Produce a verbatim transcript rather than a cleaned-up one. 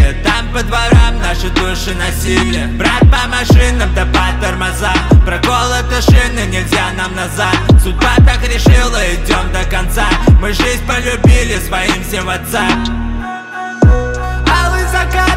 жили. Там по дворам наши души носили. Брат по машинам да по тормозам. Проколоты шины, нельзя нам назад. Судьба так решила, идем до конца. Мы жизнь полюбили своим всем отцам. Алый закат